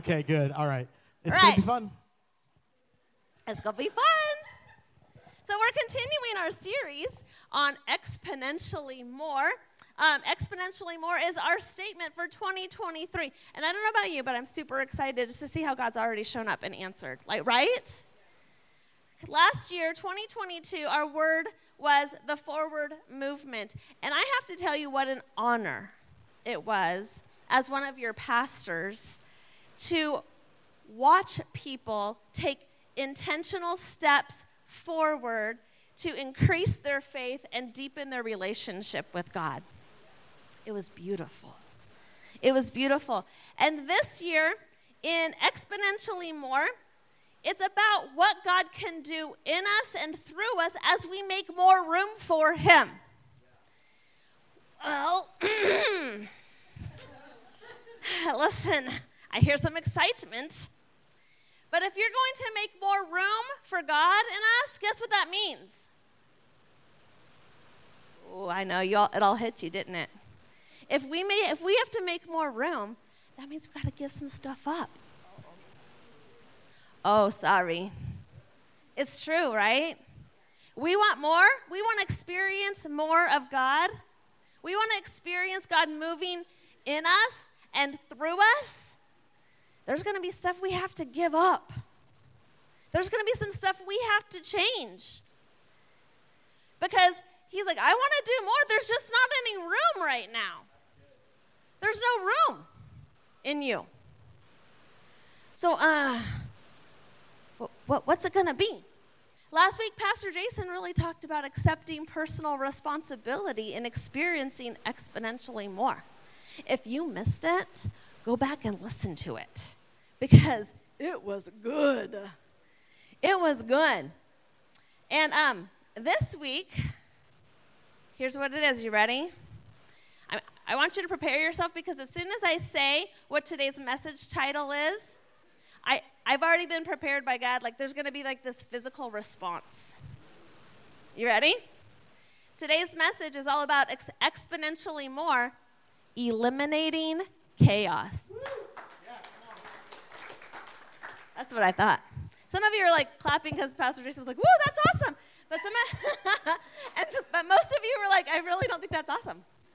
Okay, good. All right. It's Right. going to be fun. It's going to be fun. So we're continuing our series on exponentially more. Exponentially more is our statement for 2023. And I don't know about you, but I'm super excited just to see how God's already shown up and answered. Like, right? Last year, 2022, our word was the forward movement. And I have to tell you what an honor it was as one of your pastors to watch people take intentional steps forward to increase their faith and deepen their relationship with God. It was beautiful. It was beautiful. And this year, in Exponentially More, it's about what God can do in us and through us as we make more room for Him. Well, listen, I hear some excitement. But if you're going to make more room for God in us, guess what that means? Oh, I know, it all hit you, didn't it? If we have to make more room, that means we've got to give some stuff up. Oh, sorry. It's true, right? We want more. We want to experience more of God. We want to experience God moving in us and through us. There's going to be stuff we have to give up. There's going to be some stuff we have to change. Because He's like, I want to do more. There's just not any room right now. There's no room in you. So, what's it going to be? Last week, Pastor Jason really talked about accepting personal responsibility and experiencing exponentially more. If you missed it, go back and listen to it because it was good. It was good. And this week, here's what it is. You ready? I want you to prepare yourself because as soon as I say what today's message title is, I've already been prepared by God. Like there's going to be like this physical response. You ready? Today's message is all about exponentially more, eliminating chaos. That's what I thought. Some of you are like clapping because Pastor Jason was like, "Woo, that's awesome!" But but most of you were like, "I really don't think that's awesome."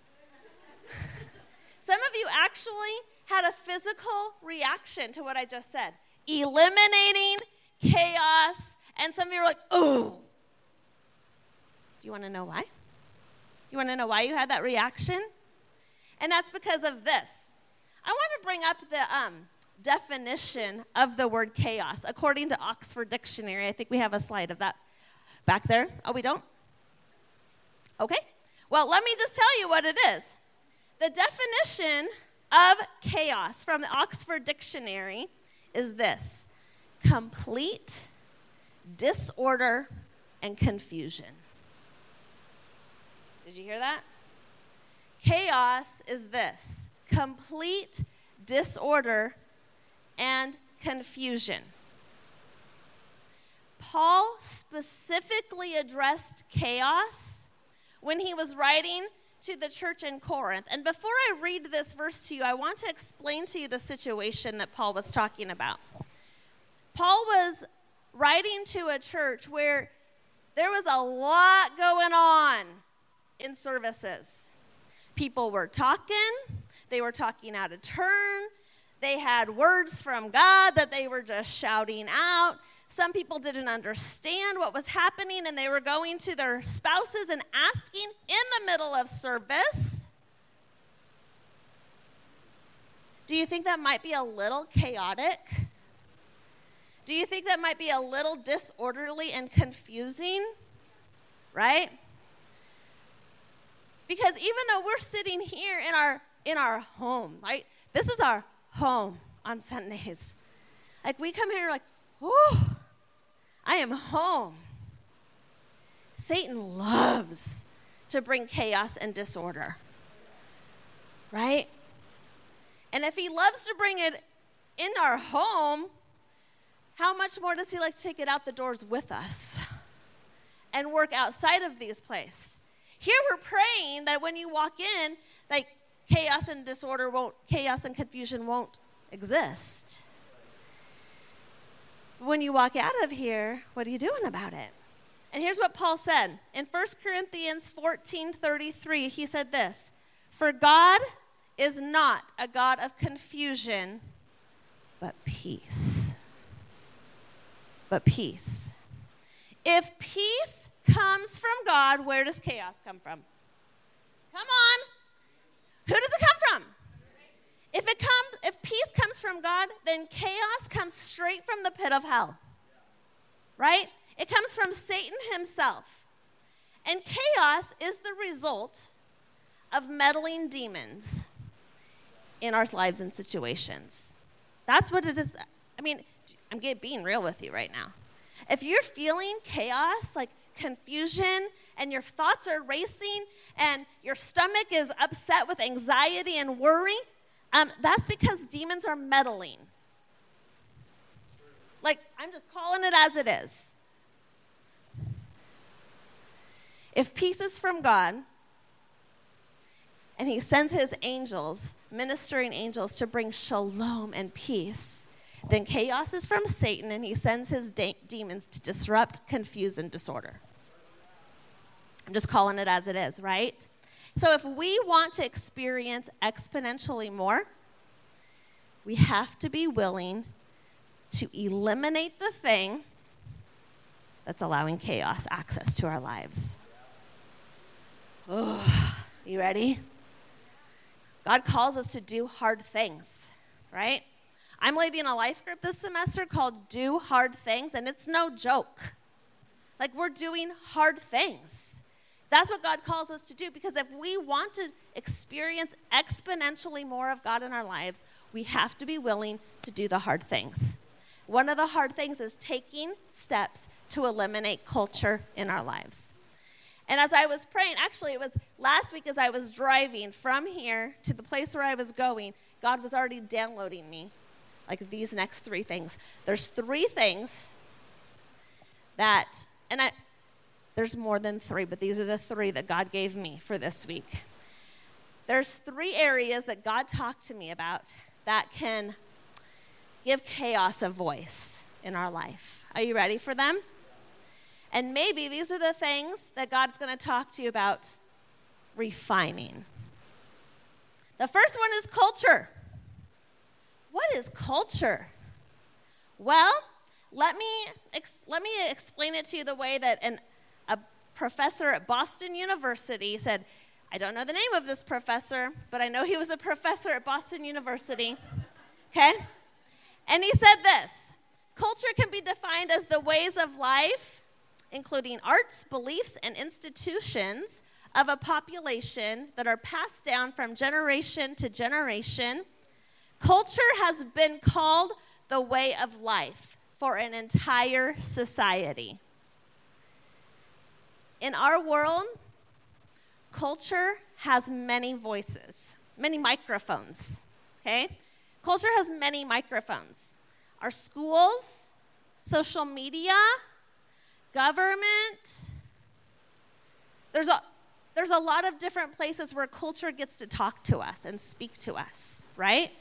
Some of you actually had a physical reaction to what I just said. Eliminating chaos. And some of you were like, "Oh." Do you want to know why? You want to know why you had that reaction? And that's because of this. I want to bring up the definition of the word chaos according to Oxford Dictionary. I think we have a slide of that back there. Oh, we don't? Okay. Well, let me just tell you what it is. The definition of chaos from the Oxford Dictionary is this: complete disorder and confusion. Did you hear that? Chaos is this: complete disorder and confusion. Paul specifically addressed chaos when he was writing to the church in Corinth. And before I read this verse to you, I want to explain to you the situation that Paul was talking about. Paul was writing to a church where there was a lot going on in services. People were talking. They were talking out of turn. They had words from God that they were just shouting out. Some people didn't understand what was happening, and they were going to their spouses and asking in the middle of service. Do you think that might be a little chaotic? Do you think that might be a little disorderly and confusing? Right? Because even though we're sitting here in our home, right? This is our home on Sundays. Like we come here like, oh, I am home. Satan loves to bring chaos and disorder, right? And if he loves to bring it in our home, how much more does he like to take it out the doors with us and work outside of these places? Here we're praying that when you walk in, like chaos and confusion won't exist. When you walk out of here, what are you doing about it? And here's what Paul said. In 1 Corinthians 14:33, he said this, "For God is not a God of confusion, but peace." But peace. If peace comes from God, where does chaos come from? Come on. Who does it come from? If peace comes from God, then chaos comes straight from the pit of hell. Right? It comes from Satan himself. And chaos is the result of meddling demons in our lives and situations. That's what it is. I mean, I'm being real with you right now. If you're feeling chaos, like confusion, and your thoughts are racing, and your stomach is upset with anxiety and worry, that's because demons are meddling. Like, I'm just calling it as it is. If peace is from God, and he sends his angels, ministering angels, to bring shalom and peace, then chaos is from Satan, and he sends his demons to disrupt, confuse, and disorder. I'm just calling it as it is, right? So if we want to experience exponentially more, we have to be willing to eliminate the thing that's allowing chaos access to our lives. Oh, you ready? God calls us to do hard things, right? I'm leading a life group this semester called Do Hard Things, and it's no joke. Like, we're doing hard things. That's what God calls us to do, because if we want to experience exponentially more of God in our lives, we have to be willing to do the hard things. One of the hard things is taking steps to eliminate culture in our lives. And as I was praying, actually it was last week as I was driving from here to the place where I was going, God was already downloading me like these next 3 things. There's 3 things that, there's more than 3, but these are the 3 that God gave me for this week. There's 3 areas that God talked to me about that can give chaos a voice in our life. Are you ready for them? And maybe these are the things that God's going to talk to you about refining. The first one is culture. What is culture? Well, let me explain it to you the way that a professor at Boston University said. I don't know the name of this professor, but I know he was a professor at Boston University. Okay? And he said this: culture can be defined as the ways of life, including arts, beliefs, and institutions of a population that are passed down from generation to generation. Culture has been called the way of life for an entire society. In our world, culture has many voices, many microphones, okay? Culture has many microphones. Our schools, social media, government. There's a lot of different places where culture gets to talk to us and speak to us, right?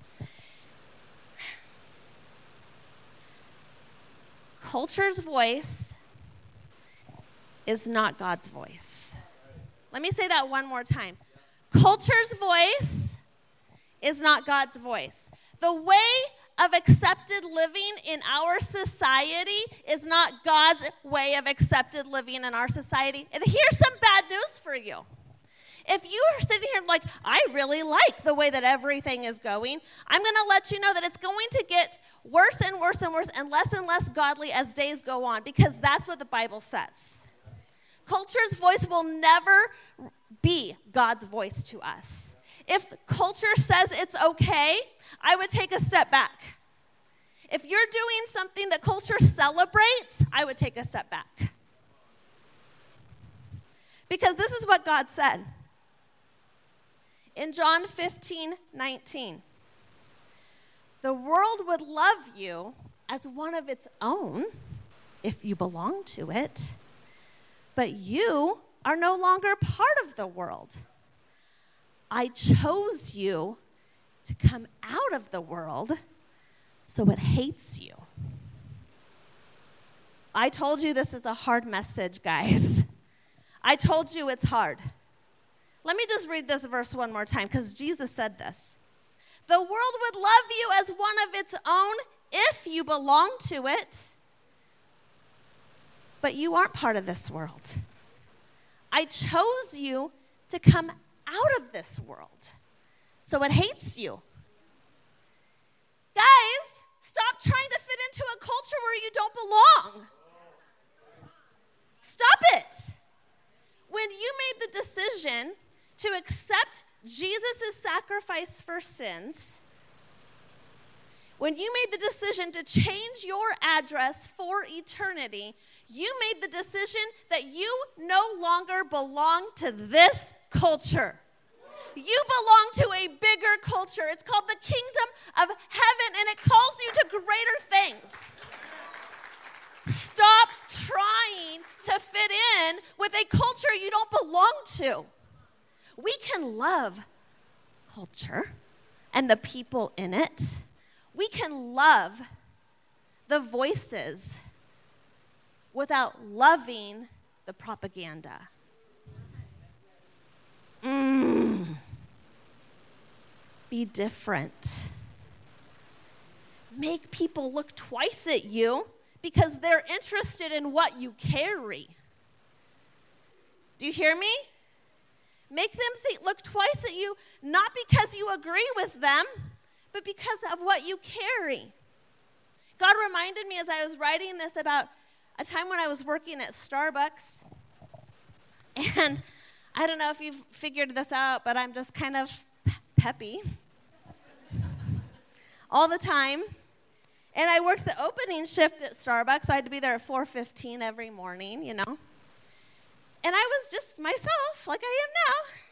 Culture's voice is not God's voice. Let me say that one more time. Culture's voice is not God's voice. The way of accepted living in our society is not God's way of accepted living in our society. And here's some bad news for you. If you are sitting here like, I really like the way that everything is going, I'm going to let you know that it's going to get worse and worse and worse and less godly as days go on, because that's what the Bible says. Culture's voice will never be God's voice to us. If culture says it's okay, I would take a step back. If you're doing something that culture celebrates, I would take a step back. Because this is what God said. In John 15:19, the world would love you as one of its own if you belong to it, but you are no longer part of the world. I chose you to come out of the world, so it hates you. I told you this is a hard message, guys. I told you it's hard. Let me just read this verse one more time because Jesus said this. The world would love you as one of its own if you belong to it. But you aren't part of this world. I chose you to come out of this world. So it hates you. Guys, stop trying to fit into a culture where you don't belong. Stop it. When you made the decision to accept Jesus' sacrifice for sins, when you made the decision to change your address for eternity, you made the decision that you no longer belong to this culture. You belong to a bigger culture. It's called the kingdom of heaven, and it calls you to greater things. Stop trying to fit in with a culture you don't belong to. We can love culture and the people in it. We can love the voices without loving the propaganda. Be different. Make people look twice at you because they're interested in what you carry. Do you hear me? Make them look twice at you, not because you agree with them, but because of what you carry. God reminded me as I was writing this about a time when I was working at Starbucks. And I don't know if you've figured this out, but I'm just kind of peppy all the time. And I worked the opening shift at Starbucks, so I had to be there at 4:15 every morning, you know. And I was just myself, like I am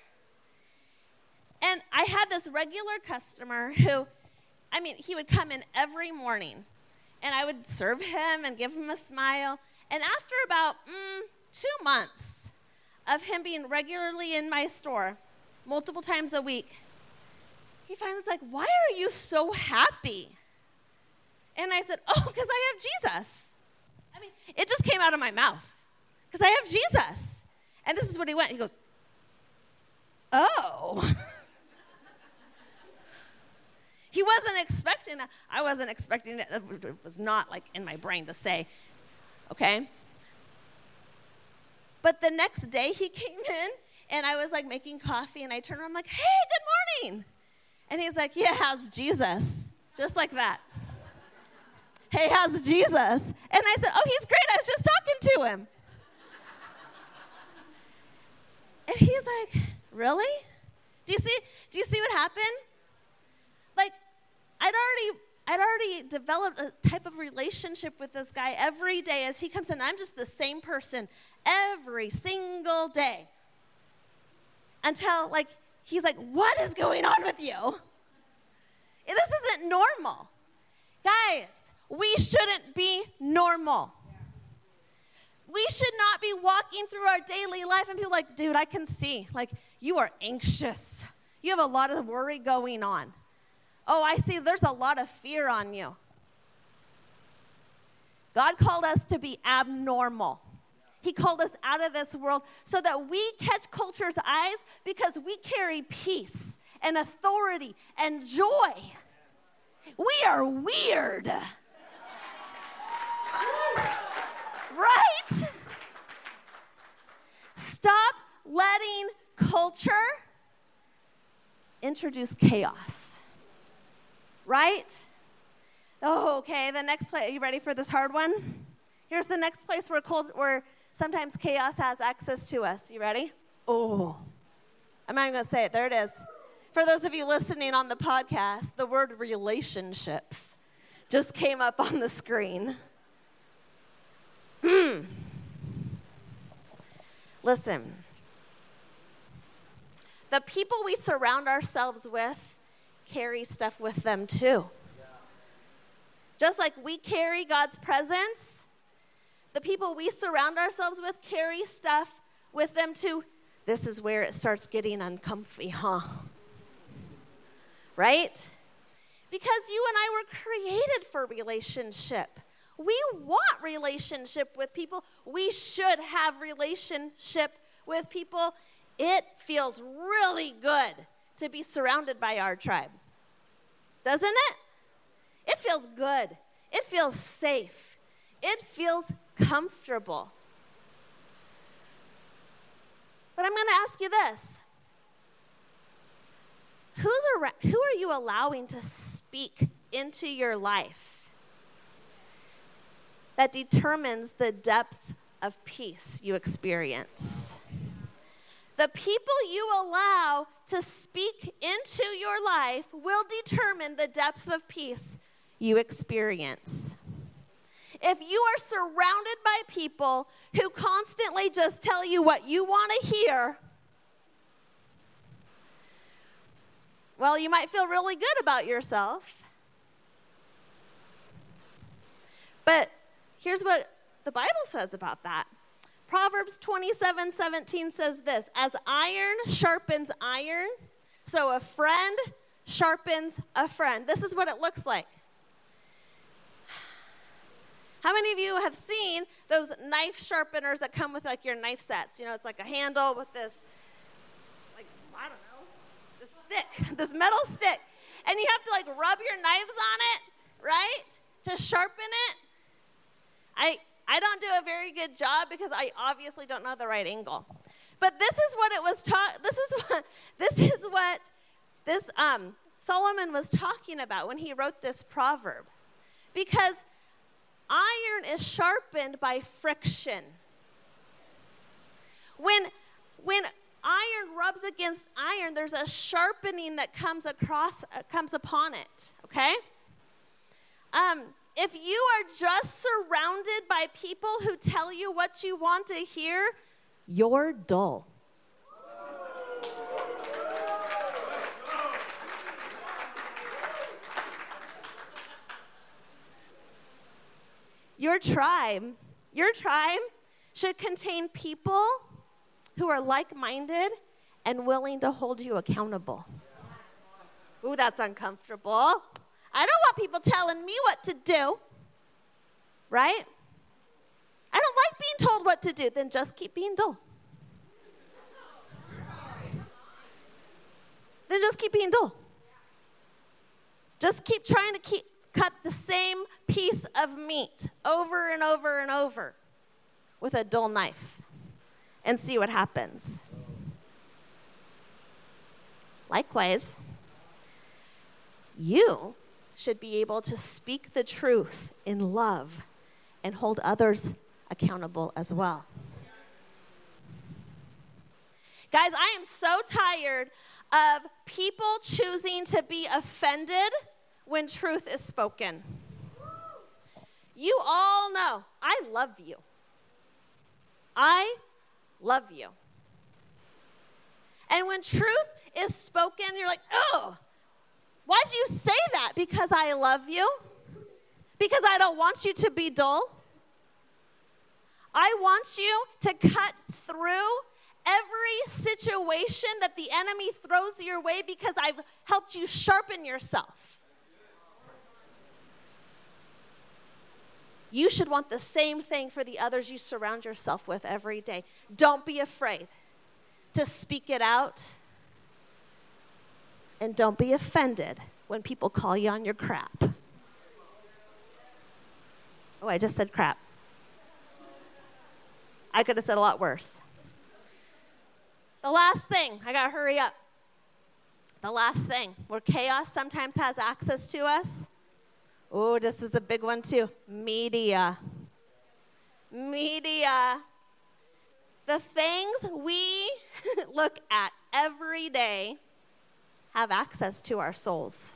now. And I had this regular customer who, he would come in every morning. And I would serve him and give him a smile. And after about 2 months of him being regularly in my store, multiple times a week, he finally was like, "Why are you so happy?" And I said, "Oh, because I have Jesus." It just came out of my mouth. Because I have Jesus. And this is what he went. He goes, "Oh." He wasn't expecting that. I wasn't expecting it. It was not like in my brain to say, okay? But the next day he came in and I was like making coffee and I turned around, I'm like, "Hey, good morning." And he's like, "Yeah, how's Jesus?" Just like that. "Hey, how's Jesus?" And I said, "Oh, he's great. I was just talking to him." And he's like, "Really? Do you see what happened?" Like, I'd already developed a type of relationship with this guy every day as he comes in. I'm just the same person every single day. Until, he's like, "What is going on with you? This isn't normal." Guys, we shouldn't be normal. We should not be walking through our daily life and people like, "Dude, I can see, you are anxious. You have a lot of worry going on. Oh, I see there's a lot of fear on you." God called us to be abnormal. He called us out of this world so that we catch culture's eyes because we carry peace and authority and joy. We are weird. Right? Stop letting culture introduce chaos. Right? Oh, okay. The next place. Are you ready for this hard one? Here's the next place where sometimes chaos has access to us. You ready? Oh. I'm not even going to say it. There it is. For those of you listening on the podcast, the word relationships just came up on the screen. Listen. The people we surround ourselves with carry stuff with them too. Just like we carry God's presence, the people we surround ourselves with carry stuff with them too. This is where it starts getting uncomfy, huh? Right? Because you and I were created for relationship. We want relationship with people. We should have relationship with people. It feels really good to be surrounded by our tribe. Doesn't it? It feels good. It feels safe. It feels comfortable. But I'm going to ask you this. Who are you allowing to speak into your life that determines the depth of peace you experience? The people you allow to speak into your life will determine the depth of peace you experience. If you are surrounded by people who constantly just tell you what you want to hear, well, you might feel really good about yourself. But here's what the Bible says about that. Proverbs 27:17 says this, as iron sharpens iron, so a friend sharpens a friend. This is what it looks like. How many of you have seen those knife sharpeners that come with like your knife sets? You know, it's like a handle with this, like, I don't know, this stick, this metal stick. And you have to like rub your knives on it, right, to sharpen it. I don't do a very good job because I obviously don't know the right angle. But this is what it was taught. This is what Solomon was talking about when he wrote this proverb. Because iron is sharpened by friction. When iron rubs against iron, there's a sharpening that comes upon it, okay? If you are just surrounded by people who tell you what you want to hear, you're dull. Your tribe should contain people who are like-minded and willing to hold you accountable. Ooh, that's uncomfortable. I don't want people telling me what to do, right? I don't like being told what to do. Then just keep being dull. Then just keep being dull. Just keep trying to cut the same piece of meat over and over and over with a dull knife and see what happens. Likewise, you should be able to speak the truth in love and hold others accountable as well. Guys, I am so tired of people choosing to be offended when truth is spoken. You all know, I love you. I love you. And when truth is spoken, you're like, oh, why'd you say that? Because I love you? Because I don't want you to be dull? I want you to cut through every situation that the enemy throws your way because I've helped you sharpen yourself. You should want the same thing for the others you surround yourself with every day. Don't be afraid to speak it out. And don't be offended when people call you on your crap. Oh, I just said crap. I could have said a lot worse. The last thing, I gotta hurry up. The last thing, where chaos sometimes has access to us. Oh, this is a big one too. Media. Media. The things we look at every day have access to our souls.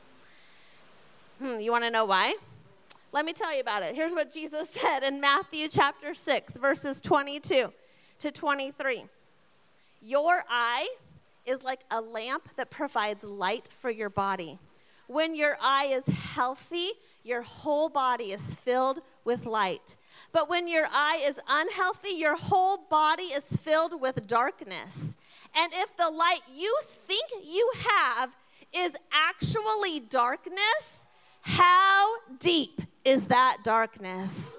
You want to know why? Let me tell you about it. Here's what Jesus said in Matthew chapter 6, verses 22 to 23. Your eye is like a lamp that provides light for your body. When your eye is healthy, your whole body is filled with light. But when your eye is unhealthy, your whole body is filled with darkness. And if the light you think you have is actually darkness, how deep is that darkness?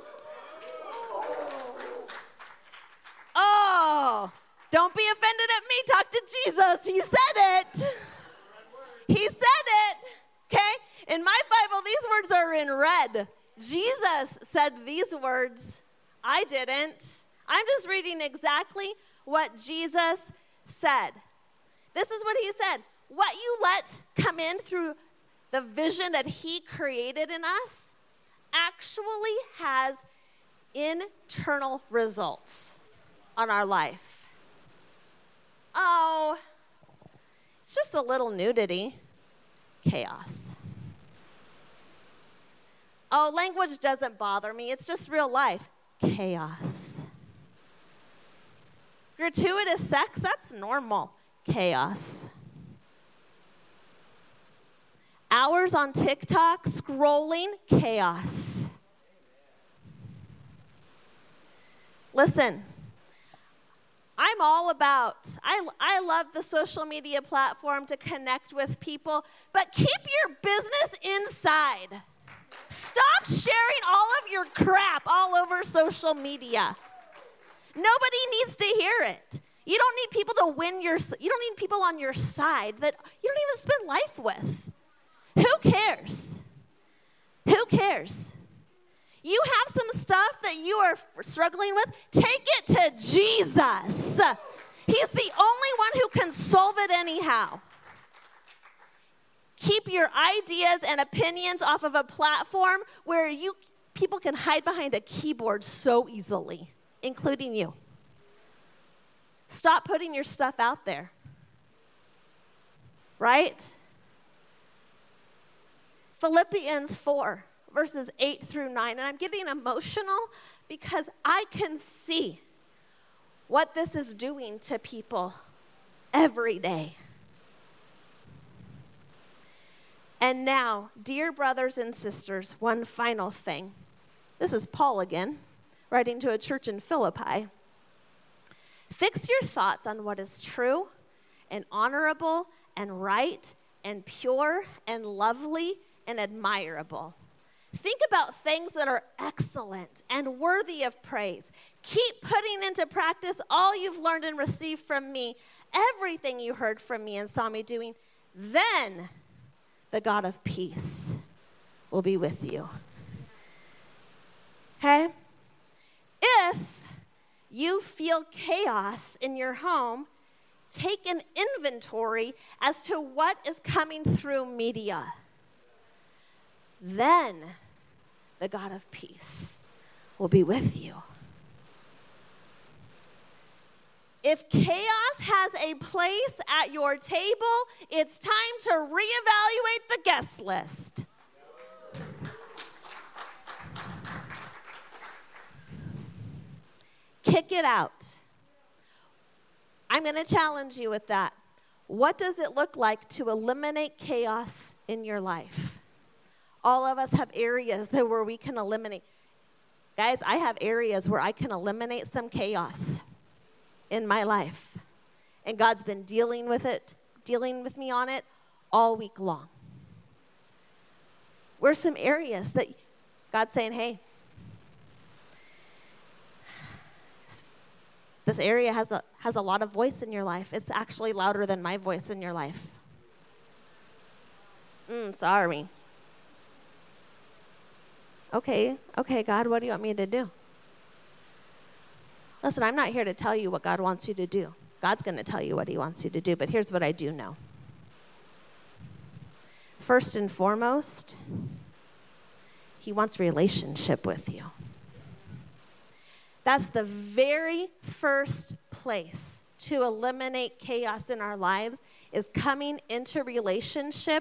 Oh, don't be offended at me. Talk to Jesus. He said it. He said it. Okay? In my Bible, these words are in red. Jesus said these words. I didn't. I'm just reading exactly what Jesus said. This is what he said. What you let come in through the vision that he created in us actually has internal results on our life. Oh, it's just a little nudity. Chaos. Oh, language doesn't bother me. It's just real life. Chaos. Gratuitous sex, that's normal. Chaos. Hours on TikTok, scrolling, chaos. Listen, I'm all about, I love the social media platform to connect with people, but keep your business inside. Stop sharing all of your crap all over social media. Nobody needs to hear it. You don't need people to win you don't need people on your side that you don't even spend life with. Who cares? Who cares? You have some stuff that you are struggling with, take it to Jesus. He's the only one who can solve it anyhow. Keep your ideas and opinions off of a platform where people can hide behind a keyboard so easily, including you. Stop putting your stuff out there. Right? Philippians 4, verses 8 through 9. And I'm getting emotional because I can see what this is doing to people every day. And now, dear brothers and sisters, one final thing. This is Paul again, writing to a church in Philippi. Fix your thoughts on what is true and honorable and right and pure and lovely and admirable. Think about things that are excellent and worthy of praise. Keep putting into practice all you've learned and received from me, everything you heard from me and saw me doing. Then the God of peace will be with you. Okay? If you feel chaos in your home, take an inventory as to what is coming through media. Then the God of peace will be with you. If chaos has a place at your table, it's time to reevaluate the guest list. Kick it out. I'm going to challenge you with that. What does it look like to eliminate chaos in your life? All of us have areas where we can eliminate. Guys, I have areas where I can eliminate some chaos in my life. And God's been dealing with me on it all week long. Where's some areas that God's saying, hey, this area has a lot of voice in your life. It's actually louder than my voice in your life. Sorry. Okay, God, what do you want me to do? Listen, I'm not here to tell you what God wants you to do. God's going to tell you what he wants you to do, but here's what I do know. First and foremost, he wants relationship with you. That's the very first place to eliminate chaos in our lives, is coming into relationship